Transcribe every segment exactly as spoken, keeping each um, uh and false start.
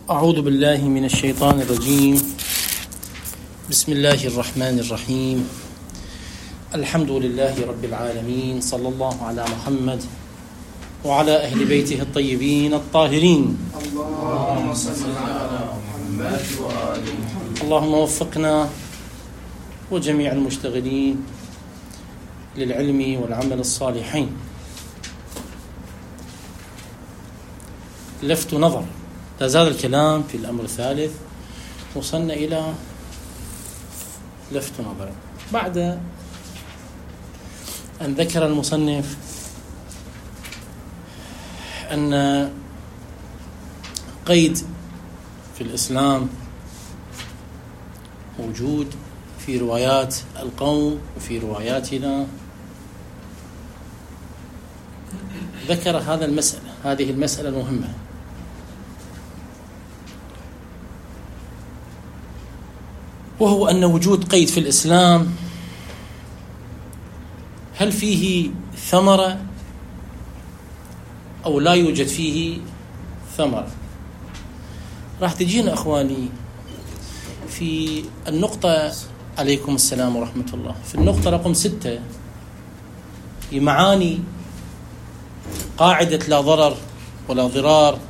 أعوذ بالله من الشيطان الرجيم. بسم الله الرحمن الرحيم. الحمد لله رب العالمين، صلى الله على محمد وعلى أهل بيته الطيبين الطاهرين. اللهم صل على محمد وآل محمد. اللهم وفقنا وجميع المشتغلين للعلم والعمل الصالحين. لفت نظر، لا زال الكلام في الأمر الثالث، وصلنا إلى لفت نظر بعد أن ذكر المصنف أن قيد في الإسلام موجود في روايات القوم وفي رواياتنا. ذكر هذا المسألة هذه المسألة المهمة، وهو أن وجود قيد في الإسلام هل فيه ثمرة أو لا يوجد فيه ثمرة. راح تجينا أخواني في النقطة، عليكم السلام ورحمة الله، في النقطة رقم ستة لمعاني قاعدة لا ضرر ولا ضرار،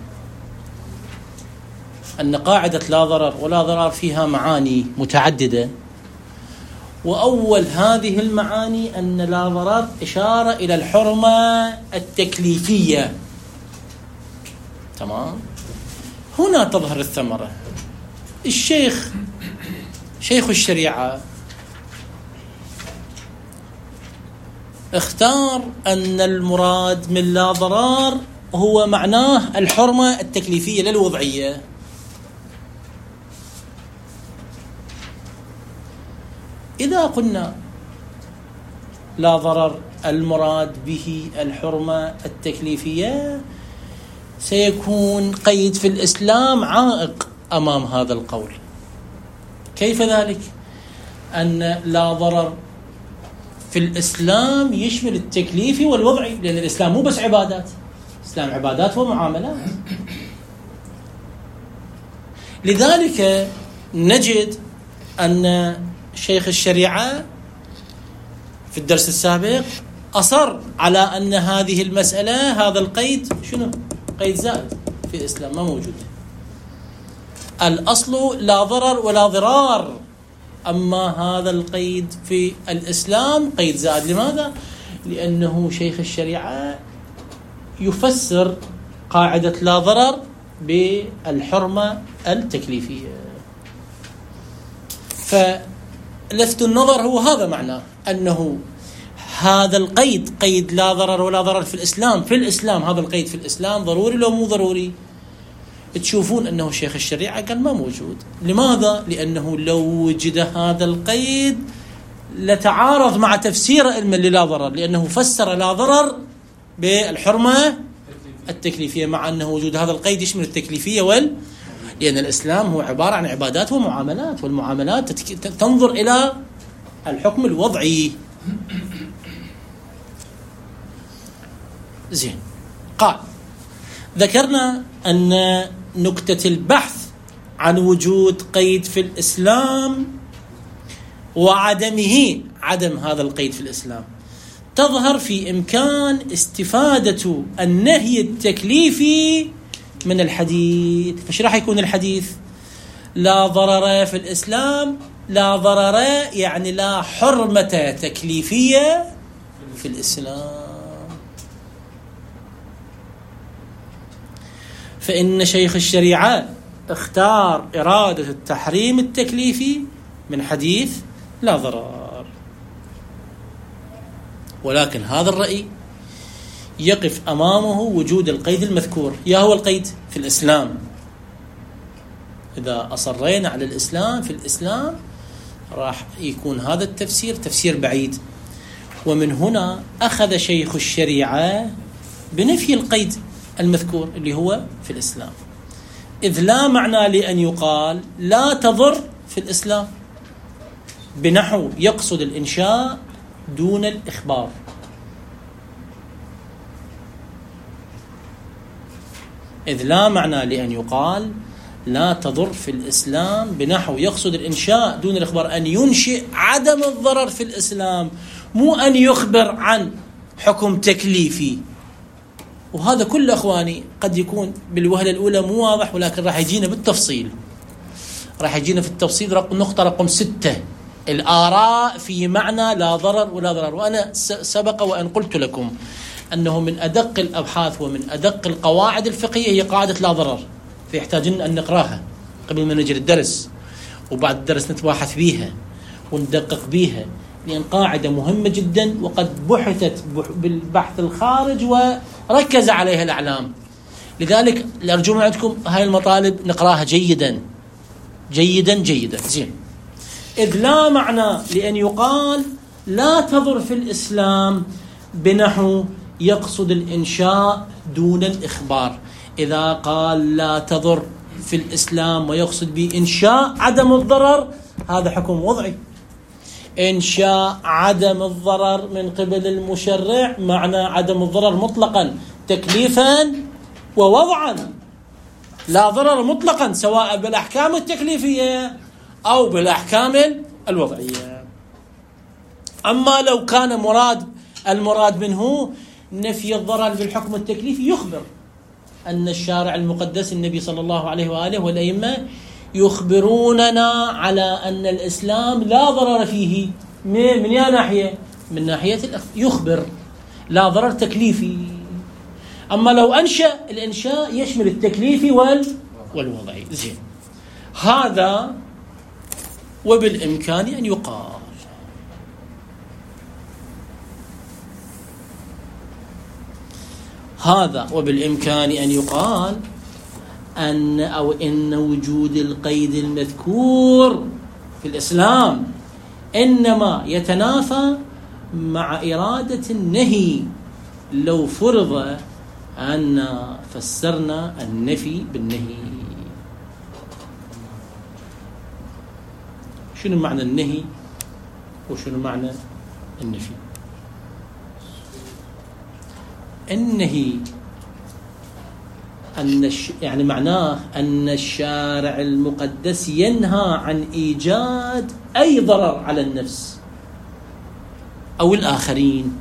أن قاعدة لا ضرر ولا ضرار فيها معاني متعددة، وأول هذه المعاني أن لا ضرر إشارة إلى الحرمة التكليفية. تمام؟ هنا تظهر الثمرة. الشيخ شيخ الشريعة اختار أن المراد من لا ضرار هو معناه الحرمة التكليفية للوضعية. إذا قلنا لا ضرر المراد به الحرمة التكليفية، سيكون قيد في الإسلام عائق أمام هذا القول. كيف ذلك؟ أن لا ضرر في الإسلام يشمل التكليفي والوضعي، لأن الإسلام مو بس عبادات، الإسلام عبادات ومعاملات. لذلك نجد أن شيخ الشريعة في الدرس السابق أصر على أن هذه المسألة، هذا القيد شنو؟ قيد زائد في الإسلام، ما موجود. الأصل لا ضرر ولا ضرار، أما هذا القيد في الإسلام قيد زائد. لماذا؟ لأنه شيخ الشريعة يفسر قاعدة لا ضرر بالحرمة التكليفية. فلفت النظر هو هذا معناه، أنه هذا القيد قيد لا ضرر ولا ضرر في الإسلام. في الإسلام هذا القيد في الإسلام ضروري لو مو ضروري؟ تشوفون أنه شيخ الشريعة قال ما موجود. لماذا؟ لأنه لو وجد هذا القيد لتعارض مع تفسير علم لا ضرر، لأنه فسر لا ضرر بالحرمة التكليفية، مع أنه وجود هذا القيد يشمل التكليفية وال لأن الإسلام هو عبارة عن عبادات ومعاملات، والمعاملات تنظر إلى الحكم الوضعي. زين، قال ذكرنا أن نكتة البحث عن وجود قيد في الإسلام وعدمه، عدم هذا القيد في الإسلام، تظهر في إمكان استفادة النهي التكليفي من الحديث. فش راح يكون الحديث؟ لا ضرر في الإسلام، لا ضرر يعني لا حرمة تكليفية في الإسلام. فإن شيخ الشريعة اختار إرادة التحريم التكليفي من حديث لا ضرر، ولكن هذا الرأي يقف أمامه وجود القيد المذكور. يا هو القيد في الإسلام. إذا أصرينا على الإسلام، في الإسلام راح يكون هذا التفسير تفسير بعيد. ومن هنا أخذ شيخ الشريعة بنفي القيد المذكور اللي هو في الإسلام، إذ لا معنى لأن يقال لا تضر في الإسلام، بنحو يقصد الإنشاء دون الإخبار. إذ لا معنى لأن يقال لا تضر في الإسلام بنحو يقصد الإنشاء دون الإخبار، أن ينشئ عدم الضرر في الإسلام، مو أن يخبر عن حكم تكليفي. وهذا كله أخواني قد يكون بالوهلة الأولى مو واضح، ولكن راح يجينا بالتفصيل، راح يجينا في التفصيل رقم نقطة رقم ستة، الآراء في معنى لا ضرر ولا ضرر. وأنا سبق وأن قلت لكم أنه من أدق الأبحاث ومن أدق القواعد الفقهية هي قاعدة لا ضرر، فيحتاجون أن نقراها قبل ما نجري الدرس، وبعد الدرس نتباحث بيها وندقق بيها، لأن قاعدة مهمة جدا وقد بحثت بالبحث الخارج وركز عليها الأعلام. لذلك أرجو من عندكم هاي المطالب نقراها جيدا جيدا جيدا زين. إذ لا معنى لأن يقال لا تضر في الإسلام بنحو يقصد الإنشاء دون الإخبار. إذا قال لا تضر في الإسلام ويقصد بإنشاء عدم الضرر، هذا حكم وضعي. إنشاء عدم الضرر من قبل المشرع معنى عدم الضرر مطلقا تكليفا ووضعا، لا ضرر مطلقا سواء بالأحكام التكليفية أو بالأحكام الوضعية. أما لو كان مراد المراد منه نفي الضرر بالحكم التكليفي، يخبر أن الشارع المقدس النبي صلى الله عليه وآله والأئمة يخبروننا على أن الإسلام لا ضرر فيه من يا ناحية، من ناحية يخبر لا ضرر تكليفي. أما لو أنشأ، الإنشاء يشمل التكليفي والوضعي. زين، هذا وبالإمكان أن يقال هذا وبالإمكان أن يقال أن أو إن وجود القيد المذكور في الإسلام إنما يتنافى مع إرادة النهي لو فرض أن فسرنا النفي بالنهي. شنو معنى النهي وشنو معنى النفي؟ النهي أن الش... يعني معناه أن الشارع المقدس ينهى عن إيجاد أي ضرر على النفس أو الآخرين.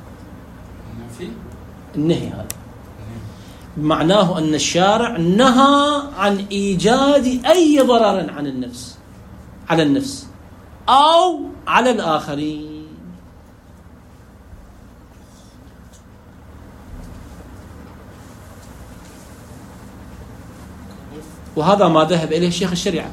النهي هذا معناه أن الشارع نهى عن إيجاد أي ضرر عن النفس على النفس أو على الآخرين. وهذا ما ذهب إليه شيخ الشريعة.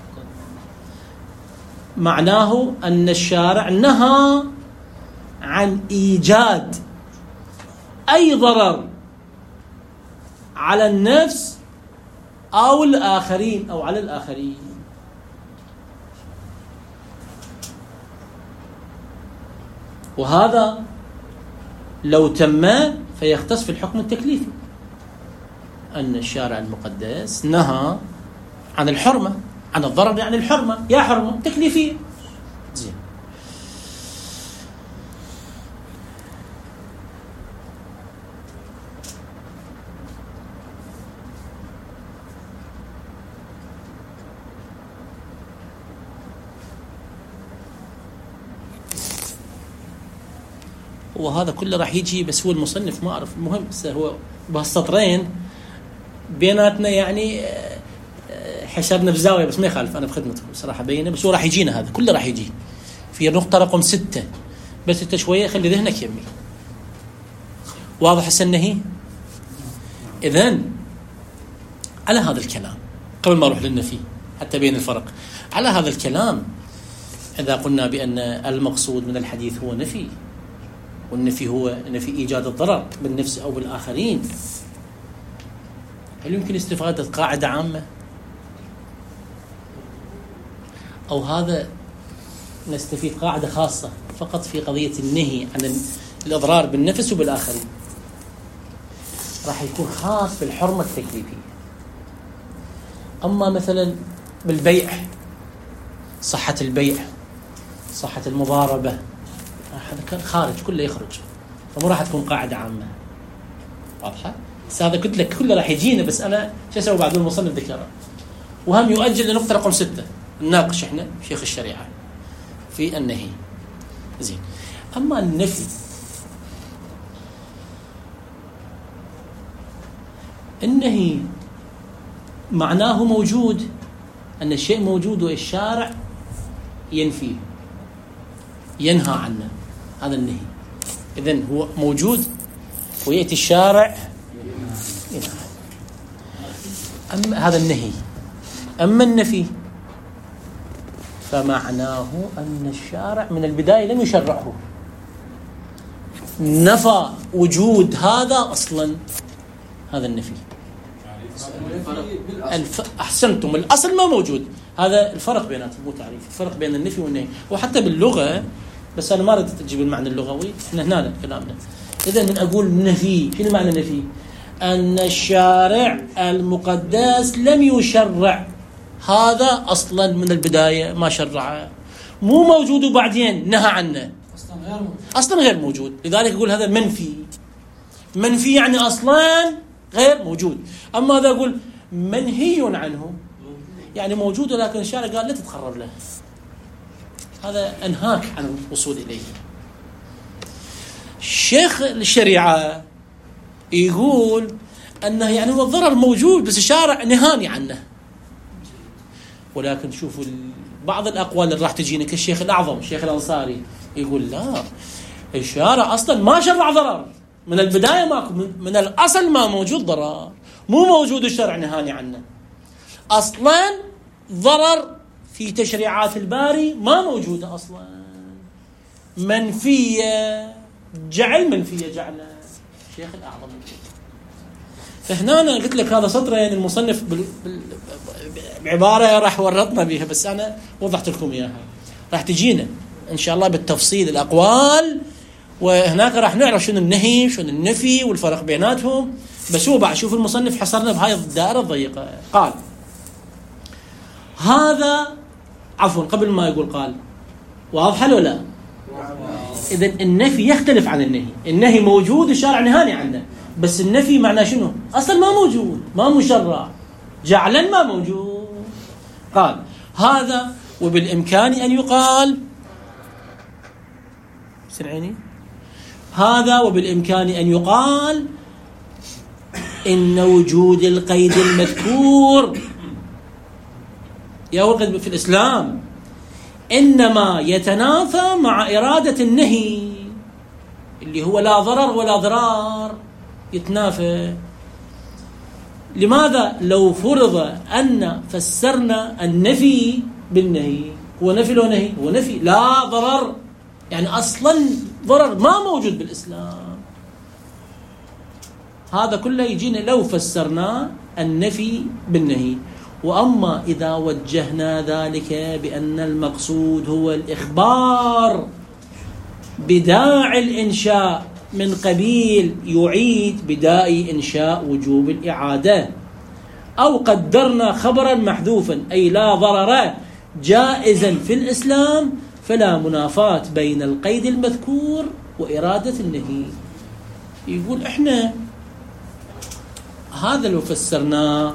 معناه أن الشارع نهى عن إيجاد أي ضرر على النفس أو الآخرين أو على الآخرين. وهذا لو تم فيختص في الحكم التكليفي، أن الشارع المقدس نهى عن الحرمة، عن الضرر يعني الحرمة، يا حرمة تكليفية. زين، وهذا كله راح يجي، بس هو المصنف ما أعرف، المهم هو بهالسطرين بيناتنا يعني حسابنا بزاوية، بس ما يخالف، أنا بخدمته صراحة بينه، بس هو راح يجينا هذا كله راح يجي في نقطة رقم ستة. بس انت شوية خلي ذهنك يمي. واضح السنهي؟ إذن على هذا الكلام قبل ما أروح للنفي حتى بين الفرق، على هذا الكلام إذا قلنا بأن المقصود من الحديث هو نفي، والنفي هو نفي إيجاد الضرر بالنفس أو بالآخرين، هل يمكن استفادة قاعدة عامة؟ أو هذا نستفيد قاعدة خاصة فقط في قضية النهي عن الإضرار بالنفس وبالآخرين؟ راح يكون خاص بالحرمة التكليفية. أما مثلا بالبيع، صحة البيع، صحة المضاربة، هذا كان خارج كله يخرج، فمو راح تكون قاعدة عامة. واضحة؟ بس هذا قلت لك كله راح يجينا، بس أنا شو أسوي بعد المصنف ذكره. وهم يؤجل لنقطة رقم ستة نناقش احنا شيخ الشريعة في النهي. زين. أما النفي، النهي معناه موجود، أن الشيء موجود والشارع ينفيه ينهى عنه، هذا النهي. إذن هو موجود ويأتي الشارع ينهى. أما هذا النهي. أما النفي فمعناه أن الشارع من البداية لم يشرعه، نفى وجود هذا أصلا، هذا النفي. الف... أحسنتم، الأصل ما موجود، هذا الفرق بيناتهم، مو تعريف، الفرق بين النفي والنهي. وحتى باللغة، بس أنا ما ردت تجيب المعنى اللغوي، إحنا هنا كلامنا. إذا من أقول نفي، شنو معنى نفي؟ أن الشارع المقدس لم يشرع هذا أصلا من البداية، ما شرعه، مو موجود وبعدين نهى عنه، أصلا غير موجود. أصلا غير موجود، لذلك يقول هذا منفي. منفي يعني أصلا غير موجود. أما هذا أقول منهي عنه يعني موجود ولكن الشارع قال لا تتقرب له، هذا أنهاك عن الوصول إليه. شيخ الشريعة يقول أنه يعني هو الضرر موجود بس الشارع نهاني عنه. ولكن شوفوا بعض الأقوال اللي راح تجينا كالشيخ الأعظم الشيخ الأنصاري يقول لا، الشارع أصلا ما شرع ضرر من البداية، ماكو، من الأصل ما موجود ضرر، مو موجود الشرع نهاني عنه أصلا. ضرر في تشريعات الباري ما موجودة أصلا، منفية، جعل منفية جعله الشيخ الأعظم. فهنا أنا قلت لك هذا سطرين المصنف بعبارة راح ورطنا بها، بس أنا وضحت لكم إياها، راح تجينا إن شاء الله بالتفصيل الأقوال، وهناك راح نعرف شنو النهي شنو النفي والفرق بيناتهم. بس هو بعد شوف المصنف حصرنا بهاي الدائرة الضيقة. قال هذا، عفوا قبل ما يقول قال، واضح ولا لا؟ إذن النفي يختلف عن النهي. النهي موجود الشارع نهاني عنه، بس النفي معناه شنو؟ أصلا ما موجود، ما مشرع، جعلا ما موجود. قال هذا وبالإمكان أن يقال، سمعيني، هذا وبالإمكان أن يقال إن وجود القيد المذكور يا ولد في الإسلام إنما يتنافى مع إرادة النهي اللي هو لا ضرر ولا ضرار، يتنافى. لماذا؟ لو فرض أن فسرنا النفي بالنهي، هو نفي لو نهي؟ هو نفي، لا ضرر، يعني أصلا ضرر ما موجود بالإسلام. هذا كله يجينا لو فسرنا النفي بالنهي. وأما إذا وجهنا ذلك بأن المقصود هو الإخبار بداعي الإنشاء من قبيل يعيد بداعي إنشاء وجوب الإعادة، أو قدرنا خبرا محذوفا أي لا ضرر جائزا في الإسلام، فلا منافاة بين القيد المذكور وإرادة النهي. يقول إحنا هذا لو فسرناه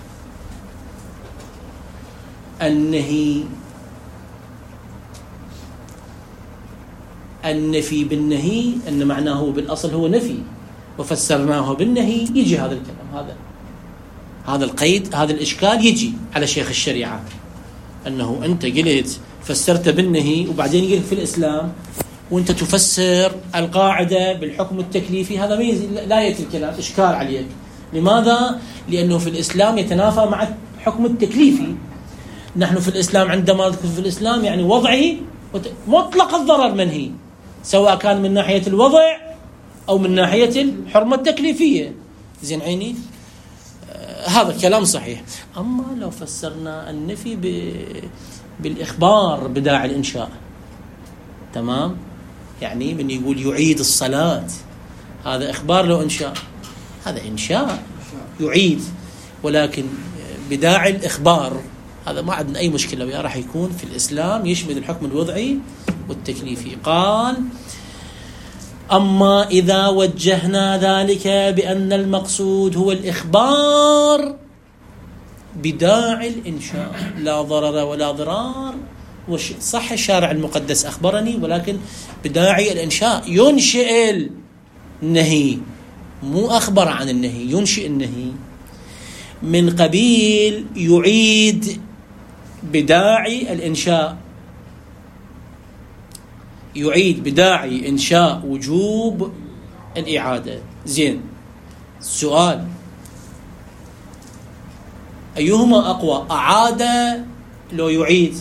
النهي النفي بالنهي أن معناه بالأصل هو نفي، وفسرناه بالنهي، يجي هذا الكلام، هذا هذا القيد، هذا الإشكال يجي على شيخ الشريعة، أنه أنت قلت فسرت بالنهي وبعدين قلت في الإسلام وأنت تفسر القاعدة بالحكم التكليفي، هذا لا يأتي الكلام، إشكال عليك. لماذا؟ لأنه في الإسلام يتنافى مع الحكم التكليفي. نحن في الإسلام عندما نذكر في الإسلام يعني وضعي مطلق الضرر منهي، سواء كان من ناحية الوضع أو من ناحية الحرمة التكليفية. زين عيني، آه هذا كلام صحيح. أما لو فسرنا النفي ب... بالإخبار بداعي الإنشاء، تمام، يعني من يقول يعيد الصلاة، هذا إخبار لو إنشاء، هذا إنشاء يعيد، ولكن بداعي الإخبار، هذا ما عندنا أي مشكلة وياه، راح يكون في الإسلام يشمل الحكم الوضعي والتكليفي. قال أما إذا وجهنا ذلك بأن المقصود هو الإخبار بداعي الإنشاء، لا ضرر ولا ضرار. صح الشارع المقدس أخبرني، ولكن بداعي الإنشاء، ينشئ النهي، مو أخبر عن النهي، ينشئ النهي. من قبيل يعيد بداعي الإنشاء، يعيد بداعي إنشاء وجوب الإعادة. زين، السؤال أيهما أقوى، أعاد لو يعيد؟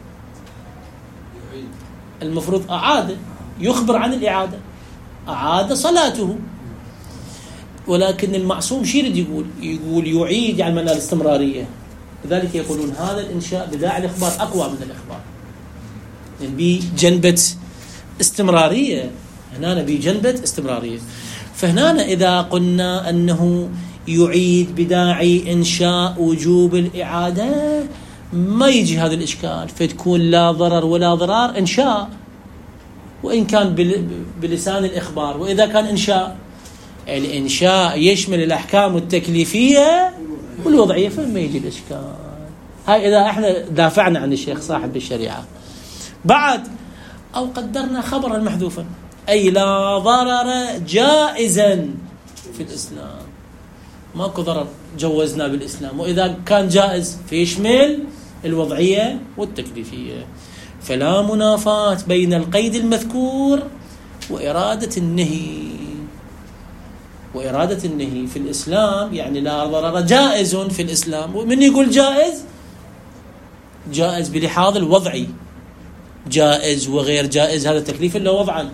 المفروض أعاد، يخبر عن الإعادة، أعاد صلاته. ولكن المعصوم شو يريد يقول؟ يقول يعيد يعني من الاستمرارية. لذلك يقولون هذا الإنشاء بداعي الإخبار أقوى من الإخبار، يعني بجنبة استمرارية، هنا بجنبة استمرارية. فهنا إذا قلنا أنه يعيد بداعي إنشاء وجوب الإعادة ما يجي هذا الإشكال، فتكون لا ضرر ولا ضرار إنشاء، وإن كان بلسان الإخبار. وإذا كان إنشاء، الإنشاء يشمل الأحكام التكليفية والوضعية، فما يجي الإشكال. هاي إذا احنا دافعنا عن الشيخ صاحب الشريعة. بعد أو قدرنا خبرا محذوفا، أي لا ضرر جائزا في الإسلام، ماكو ضرر جوزنا بالإسلام. وإذا كان جائز فيشمل الوضعية والتكليفية. فلا منافاة بين القيد المذكور وإرادة النهي. وإرادة النهي في الإسلام يعني لا ضرر جائز في الإسلام. ومن يقول جائز؟ جائز بلحاظ الوضعي، جائز وغير جائز، هذا تكليف إلا وضعا،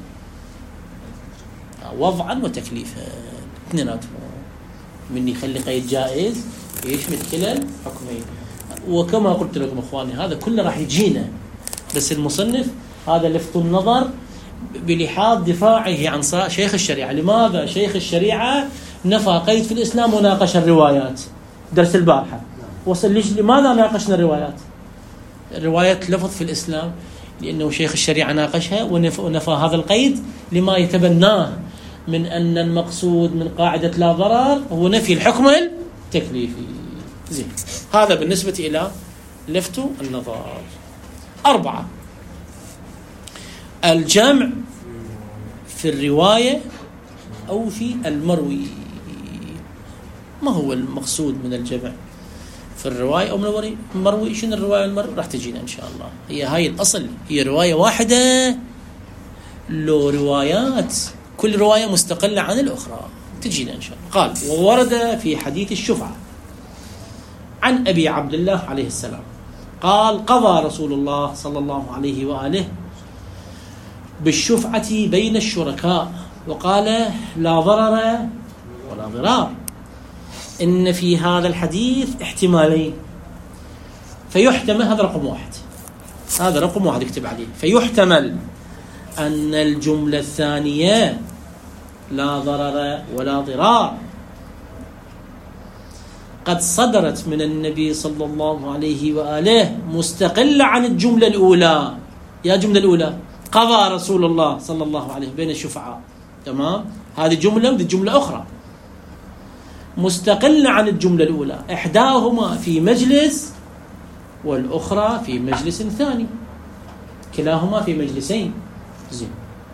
وضعا وتكليفا اثنيناتهم. من يخلي قيد جائز يشمل كلا الحكمين. وكما قلت لكم اخواني هذا كله راح يجينا، بس المصنف هذا لفت النظر بلحاظ دفاعه عن شيخ الشريعة. لماذا شيخ الشريعة نفى قيد في الإسلام وناقش الروايات؟ درس البارحة وصل ليش لماذا ناقشنا الروايات؟ الروايات لفظ في الإسلام لأنه شيخ الشريعة ناقشها ونفى, ونفى هذا القيد لما يتبناه من أن المقصود من قاعدة لا ضرر هو نفي الحكم التكليفي. زين، هذا بالنسبة إلى لفت النظر. أربعة، الجمع في الرواية أو في المروي. ما هو المقصود من الجمع في الرواية أو من المروي؟ شنو الرواية والمروي؟ راح تجينا إن شاء الله. هي هاي الأصل، هي رواية واحدة لو روايات كل رواية مستقلة عن الأخرى، تجينا إن شاء الله. قال: وورد في حديث الشفعة عن أبي عبد الله عليه السلام قال: قضى رسول الله صلى الله عليه وآله بالشفعة بين الشركاء وقال: لا ضرر ولا ضرار. إن في هذا الحديث احتمالين، فيحتمل، هذا رقم واحد، هذا رقم واحد اكتب عليه، فيحتمل أن الجملة الثانية لا ضرر ولا ضرار قد صدرت من النبي صلى الله عليه وآله مستقلة عن الجملة الأولى. يا جملة الأولى قضى رسول الله صلى الله عليه بين الشفعاء، تمام؟ هذه جملة ودي جملة أخرى مستقلة عن الجملة الأولى، إحداهما في مجلس والأخرى في مجلس ثاني، كلاهما في مجلسين. زين،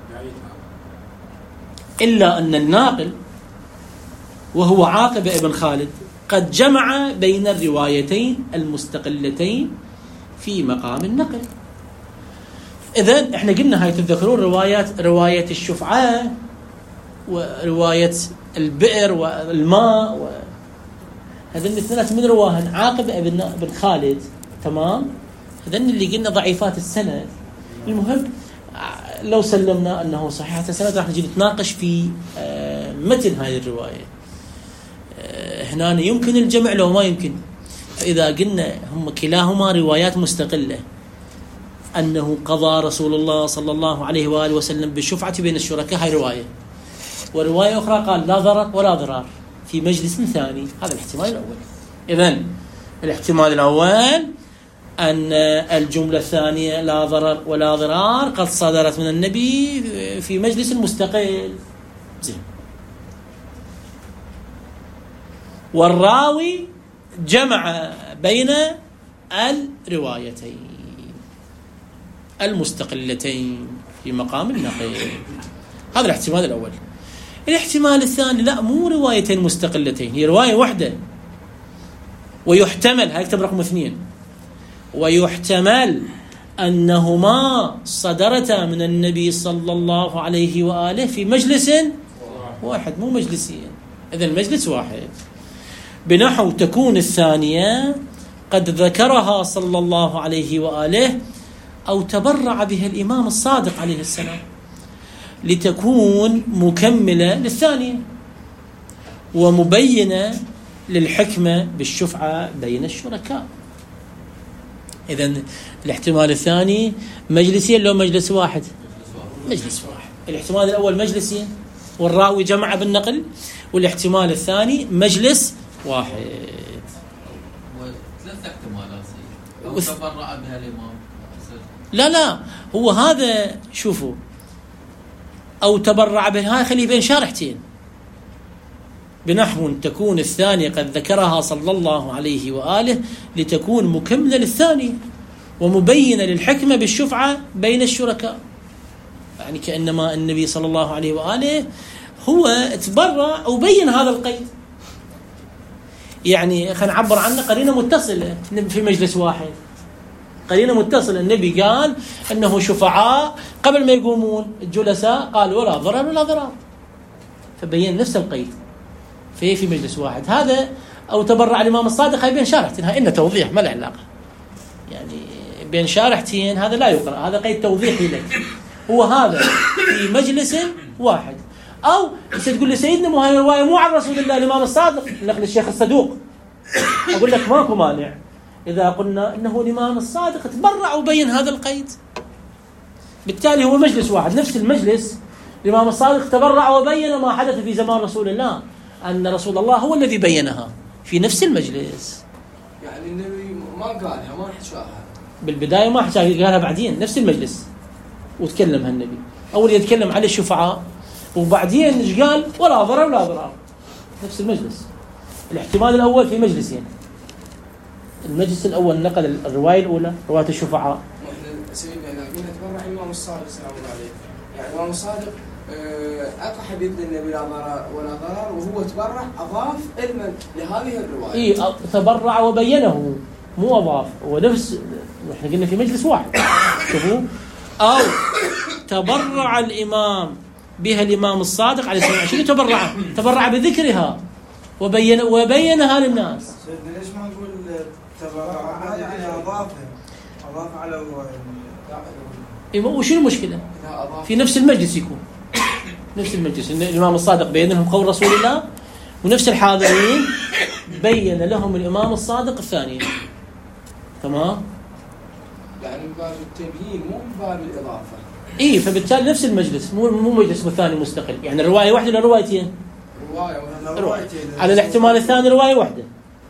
إلا أن الناقل وهو عاقبة ابن خالد قد جمع بين الروايتين المستقلتين في مقام النقل. إذن إحنا قلنا هاي تتذكرون روايات رواية الشفعة ورواية البئر والماء و... هذين الاثنين من رواهن عاقبة ابن خالد، تمام؟ هذين اللي قلنا ضعيفات السند. المهم لو سلمنا أنه صحيحة السند راح نجي نتناقش في متن هذه الرواية. هنا يمكن الجمع لو ما يمكن. فإذا قلنا هم كلاهما روايات مستقلة أنه قضى رسول الله صلى الله عليه وآله وسلم بالشفعة بين الشركاء، هاي رواية، ورواية أخرى قال لا ضرر ولا ضرار في مجلس ثاني، هذا الاحتمال الأول. إذن الاحتمال الأول أن الجملة الثانية لا ضرر ولا ضرار قد صدرت من النبي في مجلس مستقل. زين، والراوي جمع بين الروايتين المستقلتين في مقام النقل. هذا الاحتمال الأول. الاحتمال الثاني لا، مو روايتين مستقلتين، هي رواية واحدة، ويحتمل، هيكتب رقم اثنين، ويحتمل أنهما صدرتا من النبي صلى الله عليه وآله في مجلس واحد، مو مجلسين، إذن المجلس واحد. بنحو تكون الثانية قد ذكرها صلى الله عليه وآله أو تبرع بها الإمام الصادق عليه السلام لتكون مكملة للثانية ومبينة للحكمة بالشفعة بين الشركاء. إذن الاحتمال الثاني مجلسين لو مجلس واحد؟ مجلس واحد. الاحتمال الأول مجلسين والراوي جمع بالنقل، والاحتمال الثاني مجلس واحد. ثلاث احتمالات أو تبرع بها الإمام. لا لا، هو هذا شوفوا، أو تبرع بها، هاي خليه بين شارحتين. بنحو تكون الثانية قد ذكرها صلى الله عليه وآله لتكون مكملة للثانية ومبينة للحكمة بالشفعة بين الشركاء. يعني كأنما النبي صلى الله عليه وآله هو تبرع وبين هذا القيد. يعني خلينا نعبر عنه قرينة متصلة في مجلس واحد، قرينة متصلة. النبي قال أنه شفعاء قبل ما يقومون الجلساء قالوا ولا ضرر ولا ضرار، فبين نفس القيد في في مجلس واحد. هذا أو تبرع الإمام الصادق، هاي بين شارحتين، هاي إنه توضيح ما له علاقة، يعني بين شارحتين، هذا لا يقرأ، هذا قيد توضيحي لك. هو هذا في مجلس واحد. أو تقول لي سيدنا مو هاي رواية مو عن رسول الله الإمام الصادق، نقل الشيخ الصدوق، أقول لك ماكو مانع إذا قلنا إنه الإمام الصادق تبرع وبين هذا القيد، بالتالي هو مجلس واحد، نفس المجلس الإمام الصادق تبرع وبين ما حدث في زمان رسول الله، أن رسول الله هو الذي بينها في نفس المجلس. يعني النبي ما قالها، ما حكاها بالبداية، ما حكاها، قالها بعدين نفس المجلس وتكلمها النبي. أول يتكلم على الشفعاء وبعدين ايش قال؟ ولا ضرر ولا ضرار، نفس المجلس. الاحتمال الأول في مجلسين، المجلس الأول نقل الرواية الأولى رواية الشفعاء. احنا سيدنا قلنا تبرع الإمام الصادق سلام الله عليه، يعني الإمام الصادق أقح بيد النبي لا ضرر ولا ضرر، وهو تبرع أضاف علما لهذه الرواية. إيه، تبرع وبينه، مو أضاف، هو نفس، احنا قلنا في مجلس واحد. شوفوا، أو تبرع الإمام بها الإمام الصادق عليه السلام. شنو تبرع؟ تبرع بذكرها وبين وبينها للناس. سيدنا ليش ما نقول تبرع يعني أضافه أضاف على الرواية؟ إيه، وشو المشكلة؟ في نفس المجلس يكون، نفس المجلس الإمام الصادق بين لهم قول رسول الله، ونفس الحاضرين بين لهم الإمام الصادق الثاني. تمام؟ يعني من باب التبيين مو من باب الإضافة. إيه، فبالتالي نفس المجلس، مو مو مجلس ثاني مستقل. يعني الرواية واحدة ولا روايتين؟ رواية ولا روايتين. على الاحتمال الثاني رواية واحدة.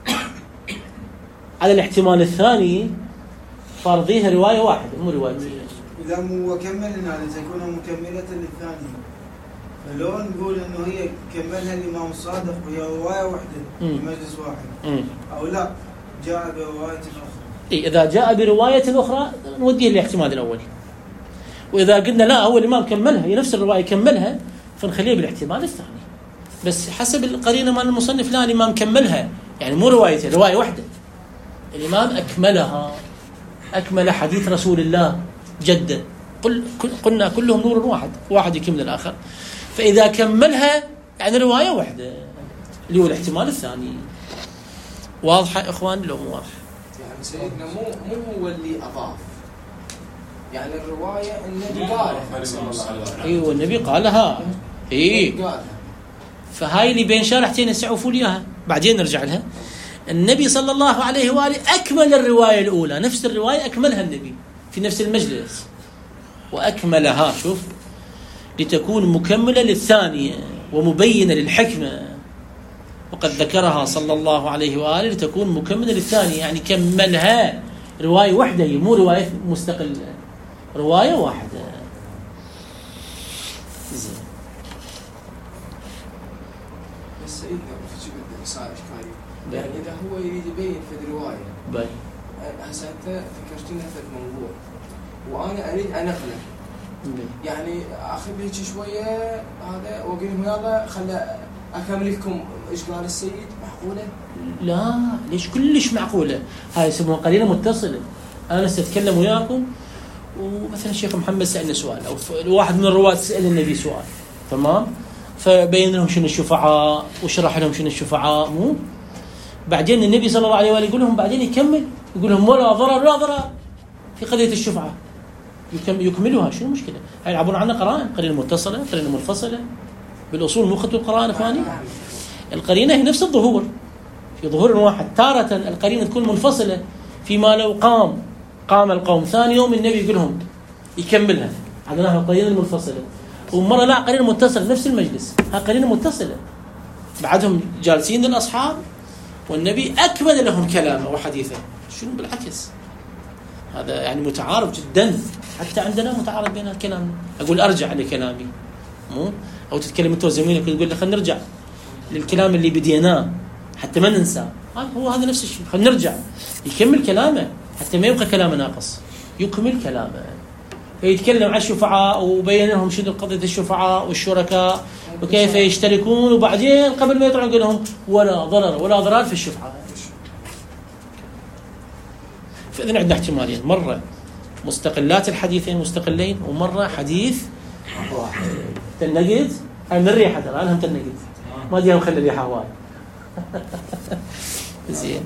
على الاحتمال الثاني فرضيها رواية واحدة مو روايتين. إذا مو كملنا لتكون مكملة للثانية، فلو نقول إنه هي كملها الإمام الصادق وهي رواية واحدة في مجلس واحد، مم. أو لا جاء برواية أخرى. إيه، إذا جاء برواية أخرى نوديه الاحتمال الأول، وإذا قلنا لا هو الإمام كملها، هي نفس الرواية كملها، فنخليه بالاحتمال الثاني. بس حسب القرينة مال المصنف لا، الإمام كملها، يعني مو رواية، رواية واحدة، الإمام أكملها، أكمل حديث رسول الله جدا. قل قلنا كلهم نور واحد، واحد يكمل الآخر، فإذا كملها يعني رواية واحدة اللي هو الاحتمال الثاني. واضحة يا إخوان لو مو واضح؟ يعني سيدنا مو مو هو اللي أضاف، يعني الرواية النبي قالها صلى الله عليه وسلم. أيوة، النبي قالها. إيه، قالها. فهاي اللي بين شارحتين يسعفوا ليها، بعدين نرجع لها. النبي صلى الله عليه وآله أكمل الرواية الأولى، نفس الرواية أكملها النبي في نفس المجلس وأكملها، شوف، لتكون مكملة للثانية ومبينة للحكمة، وقد ذكرها صلى الله عليه وآله لتكون مكملة للثانية، يعني كملها رواية واحدة، مو رواية مستقلة، رواية واحدة. زين. بس سيدنا في صار إشكالي، يعني إذا هو يريد يبين في الرواية باي. هسه انت ذكرت لنا فد موضوع وانا اريد انقله، يعني اخذ هيك شويه هذا واقول لهم يلا خل اكمل لكم ايش قال السيد. معقوله؟ لا ليش كلش معقوله، هاي يسموها قرينه متصله. انا ساتكلم وياكم ومثلا الشيخ محمد سالنا سؤال او واحد من الرواه سال النبي سؤال، تمام؟ فبين لهم شنو الشفعاء وشرح لهم شنو الشفعاء، مو بعدين النبي صلى الله عليه واله يقول لهم بعدين يكمل يقول لهم ولا ضرر ولا ضرر في قضيه الشفعه، يكملها. شنو المشكله؟ هاي يعبرون عنها قرائن، قرينه متصله قرينه منفصله. بالاصول مو خطوا القرائن اخواني. القرينه هي نفس الظهور، في ظهور واحد تاره القرينه تكون منفصله، فيما لو قام قام القوم ثاني يوم النبي يقول لهم يكملها، عندنا القرينه المنفصله. ومره لا قرينه متصله نفس المجلس، ها قرينه متصله بعدهم جالسين الاصحاب والنبي اكمل لهم كلامه وحديثه. شنو بالعكس، هذا يعني متعارض جدا، حتى عندنا متعارض بين الكلام. اقول ارجع لكلامي، مو او تتكلم انت وزميلك تقول لي خلينا نرجع للكلام اللي بديناه حتى ما ننسى. هو هذا نفس الشيء، خلينا نرجع يكمل كلامه حتى ما يبقى كلامه ناقص، يكمل كلامه. فيتكلم عن الشفعاء وبين لهم شنو قضيه الشفعاء والشركاء وكيف يشتركون، وبعدين قبل ما يطلعوا يقول لهم ولا ضرر ولا ضرار في الشفعاء. فإذن عندنا احتمالين، مرة مستقلات الحديثين مستقلين، ومرة حديث واحد. تنقد هاي من الريحة، ترى أنا هم تنقد ما أدري مخلي الريحة هواي. زين.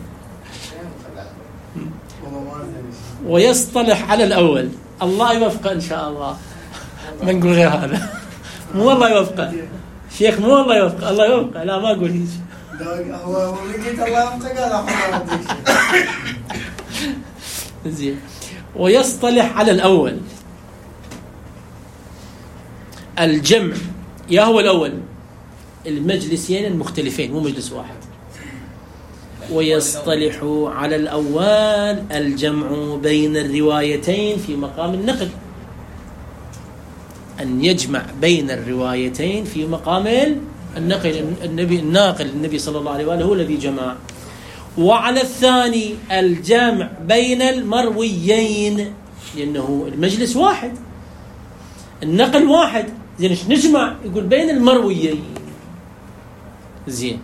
ويصطلح على الأول، الله يوفقه إن شاء الله. ما نقول غير هذا. مو الله يوفقه شيخ، مو الله يوفقه، الله يوفقه، لا ما أقول هيك. هو لقيت الله يوفقه قال زين. ويصطلح على الأول، الجمع يا هو الأول المجلسين المختلفين مو مجلس واحد. ويصطلح على الأول الجمع بين الروايتين في مقام النقل، أن يجمع بين الروايتين في مقام النقل. النبي الناقل النبي صلى الله عليه وآله هو الذي جمع. وعلى الثاني الجمع بين المرويين، لأنه المجلس واحد النقل واحد، زين ايش نجمع؟ يقول بين المرويين. زين.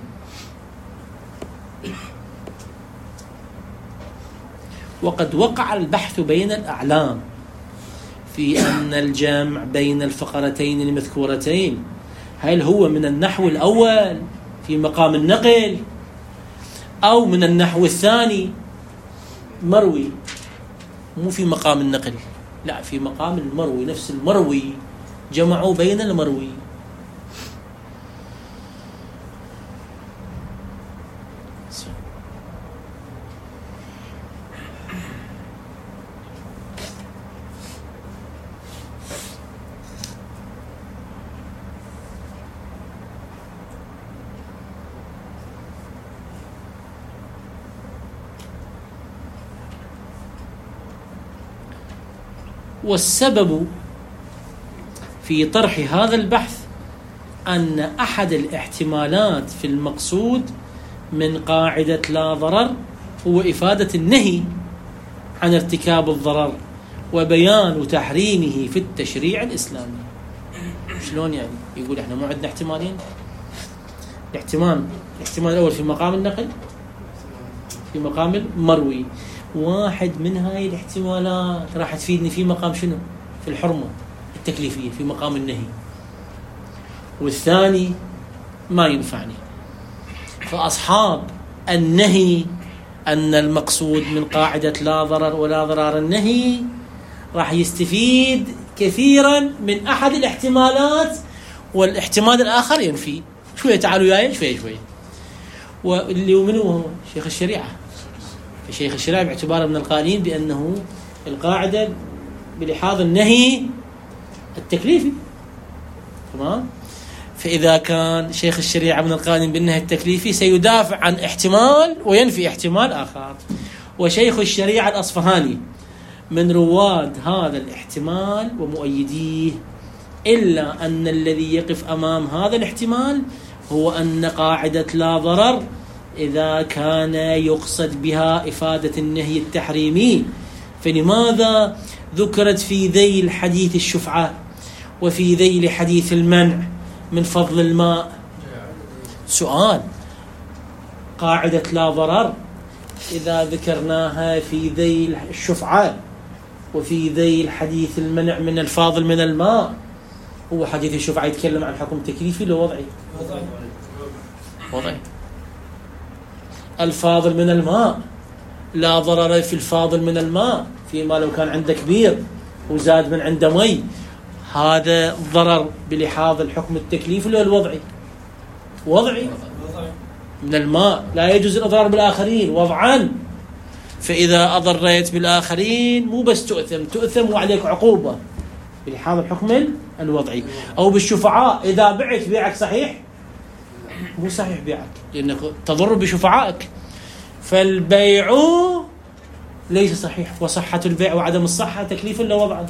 وقد وقع البحث بين الأعلام في أن الجمع بين الفقرتين المذكورتين هل هو من النحو الأول في مقام النقل أو من النحو الثاني مروي، مو في مقام النقل، لا في مقام المروي، نفس المروي جمعوا بين المروي. والسبب في طرح هذا البحث أن أحد الاحتمالات في المقصود من قاعدة لا ضرر هو إفادة النهي عن ارتكاب الضرر وبيان تحريمه في التشريع الإسلامي. شلون يعني؟ يقول احنا مو عندنا احتمالين، الاحتمال الاحتمال الأول في مقام النقل في مقام المروي، واحد من هاي الاحتمالات راح تفيدني في مقام شنو؟ في الحرمة التكليفية في مقام النهي، والثاني ما ينفعني. فأصحاب النهي أن المقصود من قاعدة لا ضرر ولا ضرار النهي راح يستفيد كثيرا من أحد الاحتمالات، والاحتمال الآخر ينفي. شوية تعالوا وياي شوية شوية. واللي منو هو؟ شيخ الشريعة. شيخ الشريعة باعتباره من القائلين بأنه القاعدة بلحاظ النهي التكليفي، تمام؟ فإذا كان شيخ الشريعة من القائلين بالنهي التكليفي سيدافع عن احتمال وينفي احتمال آخر. وشيخ الشريعة الأصفهاني من رواد هذا الاحتمال ومؤيديه، إلا أن الذي يقف أمام هذا الاحتمال هو أن قاعدة لا ضرر إذا كان يقصد بها إفادة النهي التحريمي، فلماذا ذكرت في ذيل حديث الشفعة وفي ذيل حديث المنع من فضل الماء؟ سؤال. قاعدة لا ضرر إذا ذكرناها في ذيل الشفعة وفي ذيل حديث المنع من الفاضل من الماء، هو حديث الشفعة يتكلم عن حكم تكليفي لو وضعي؟ وضعي. الفاضل من الماء لا ضرر في الفاضل من الماء، فيما لو كان عنده كبير وزاد من عنده مي، هذا ضرر بلحاظ الحكم التكليفي ولا الوضعي؟ وضعي. من الماء لا يجوز الإضرار بالآخرين وضعا، فإذا أضريت بالآخرين مو بس تؤثم تؤثم وعليك عقوبة بلحاظ الحكم الوضعي. أو بالشفعاء إذا بعت بيعك صحيح؟ مو صحيح بيعك، لأنك تضر بشفعائك، فالبيع ليس صحيح. وصحة البيع وعدم الصحة تكليف ولا وضعا؟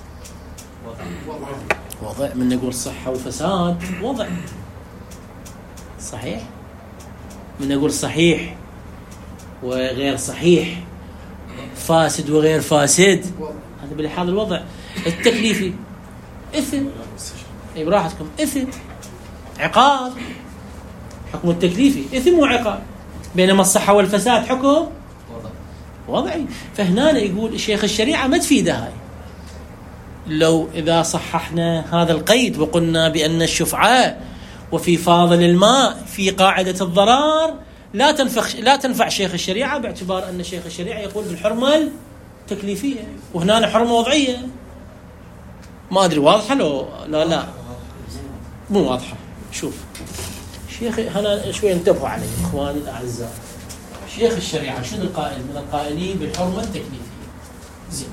وضع. من نقول صحة وفساد وضع صحيح، من نقول صحيح وغير صحيح، فاسد وغير فاسد، هذا بلحاظ الوضع. التكليفي إثم، أي براحتكم، إثم عقاب. حكم التكليفي إثم وعقاب، بينما الصحة والفساد حكم وضعي. فهنا يقول شيخ الشريعة ما تفيده هاي. لو إذا صححنا هذا القيد وقلنا بأن الشفعة وفي فاضل الماء في قاعدة الضرار لا تنفع لا تنفع شيخ الشريعة، باعتبار أن شيخ الشريعة يقول بالحرمة التكليفية وهنا حرمة وضعية. ما أدري واضحة لو لا لا مو واضحة. شوف شيخ هنا شوي انتبهوا علي إخواني الأعزاء. شيخ الشريعة شنو القائل من القائلين بالحرمة التكليفية؟ زين،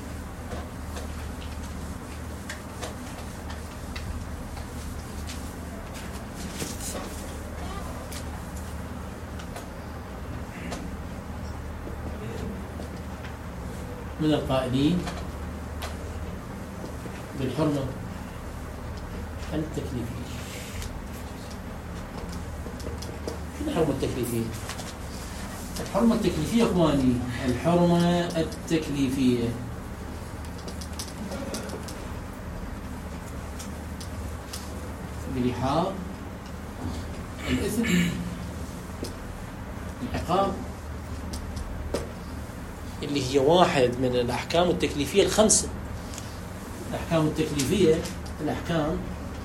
من القائلين بالحرمة التكليفية. شنو الحرمة التكليفية؟ الحرمة التكليفية اخواني، الحرمة التكليفية بلحاظ الإثم العقاب، اللي هي واحد من الأحكام التكليفية الخمسة. الأحكام التكليفية الأحكام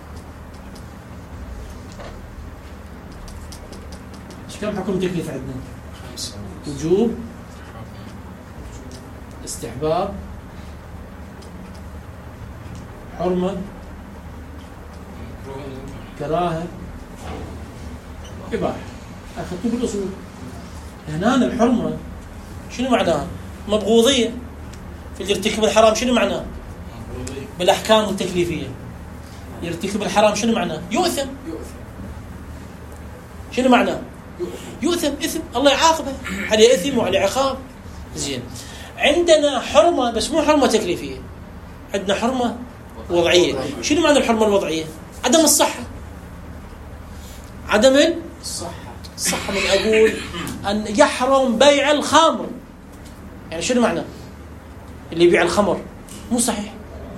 إيش كم حكم تكليف عندنا؟ وجوب، استحباب، حرمة، كراهة، إباحة. أخذتوا بالأصول. هنا الحرمة شنو معناها؟ مبغوضية. في اللي يرتكب الحرام شنو معناه؟ بالأحكام التكليفية يرتكب الحرام شنو معناه؟ يؤثم. شنو معناه؟ يؤثم. إثم الله يعاقبه، عليه إثم وعليه عقاب. زين، عندنا حرمة بس مو حرمة تكليفية، عندنا حرمة وضعية. شنو معنى الحرمة الوضعية؟ عدم الصحة. عدم الصحة. الصحة من أقول أن يحرم بيع الخمر، يعني شنو معنى؟ اللي يبيع الخمر مو صحيح،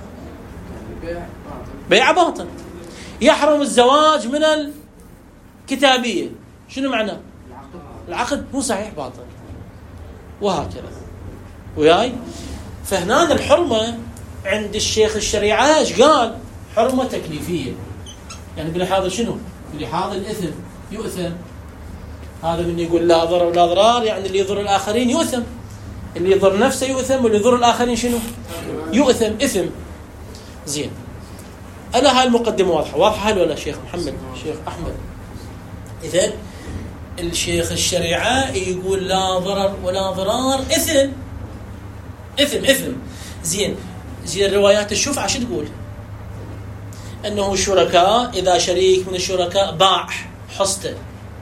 بيع باطل. يحرم الزواج من الكتابية، شنو معنى؟ العقد مو صحيح، باطل، وهكذا وياي. فهنا الحرمة عند الشيخ الشريعة ايش قال؟ حرمة تكليفية، يعني بلحاظ شنو؟ بلحاظ الإثم، يؤثم. هذا من يقول لا ضرر ولا ضرار، يعني اللي يضر الآخرين يؤثم، اللي يضر نفسه يؤثم، واللي يضر الآخرين شنو؟ يؤثم، إثم. زين، ألا هاي المقدمة واضحة؟ واضحة هل ولا شيخ محمد؟ شيخ أحمد. إذن الشيخ الشريعة يقول لا ضرر ولا ضرار، إثم إثم إثم. زين زين روايات الشفعة شو تقول؟ أنه الشركاء إذا شريك من الشركاء باع حصته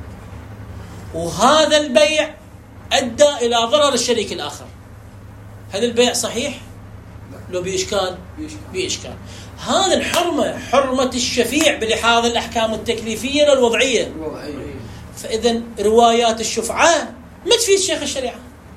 وهذا البيع أدى إلى ضرر الشريك الآخر، هذا البيع صحيح؟ لو بإشكال؟ بإشكال. هذا الحرمة حرمة الشفيع بلحاظ الأحكام التكليفية للوضعية. فإذا روايات الشفعة ما تفيد شيخ الشريعة،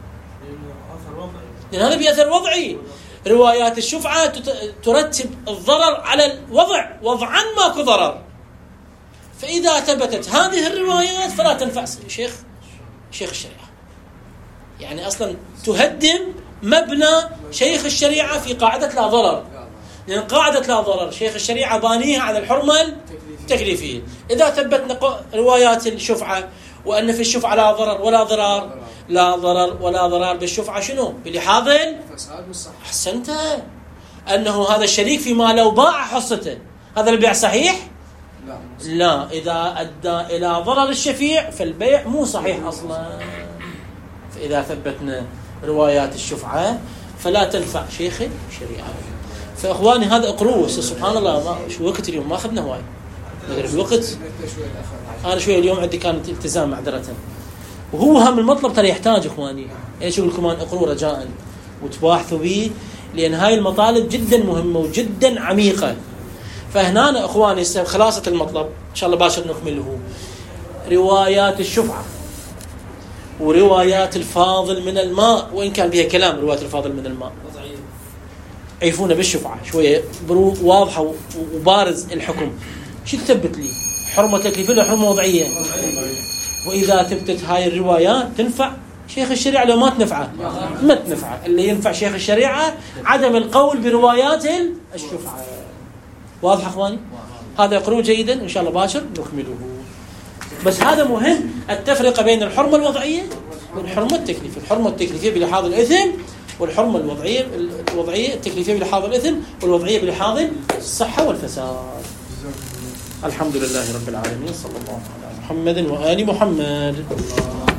لأن هذا بأثر وضعي. روايات الشفعة ترتب الضرر على الوضع وضعا ماكو ضرر، فإذا ثبتت هذه الروايات فلا تنفع شيخ شيخ الشريعة. يعني أصلا تهدم مبنى شيخ الشريعة في قاعدة لا ضرر، لأن قاعدة لا ضرر شيخ الشريعة بانيها على الحرمة التكليفية. إذا ثبتنا روايات الشفعة وأن في الشفعة لا ضرر ولا ضرار، لا ضرر ولا ضرار بالشفعة، شنو؟ بلحاظ أحسنت أنه هذا الشريك فيما لو باع حصته، هذا البيع صحيح؟ لا, لا، إذا أدى إلى ضرر الشفيع فالبيع مو صحيح أصلا. فإذا ثبتنا روايات الشفعة فلا تنفع شيخ الشريعة. فأخواني هذا أقروه. سبحان الله، ما شو وقت اليوم ما أخذنا هواي نقرب الوقت. أنا شوي اليوم عندي كان التزام معذرة، وهو هم المطلب ترى يحتاج إخواني إيش أقول لكم، أن أقروه رجاء وتباحثوا به، لأن هاي المطالب جدا مهمة وجدا عميقة. فهنا إخواني خلاصة المطلب إن شاء الله باشر نكمله. روايات الشفعة وروايات الفاضل من الماء، وإن كان بها كلام روايات الفاضل من الماء عيفونا بالشفعة شوية واضحة وبارز الحكم. شو تثبت لي؟ حرمة تكليفية ولا حرمة وضعية؟ وإذا ثبتت هاي الروايات تنفع شيخ الشريعة لو ما تنفعه ما تنفعه. اللي ينفع شيخ الشريعة عدم القول بروايات الشفعة. واضح أخواني؟ هذا يقرؤ جيدا إن شاء الله باشر نكمله. بس هذا مهم، التفرقة بين الحرمة الوضعية والحرمة التكليفية. الحرمة التكليفية بلحاظ الإثم، والحرمة الوضعية الوضعية التكليفية بلحاظ الإثم، والوضعية بلحاظ الصحة والفساد. الحمد لله رب العالمين، صلى الله على محمد وآل محمد.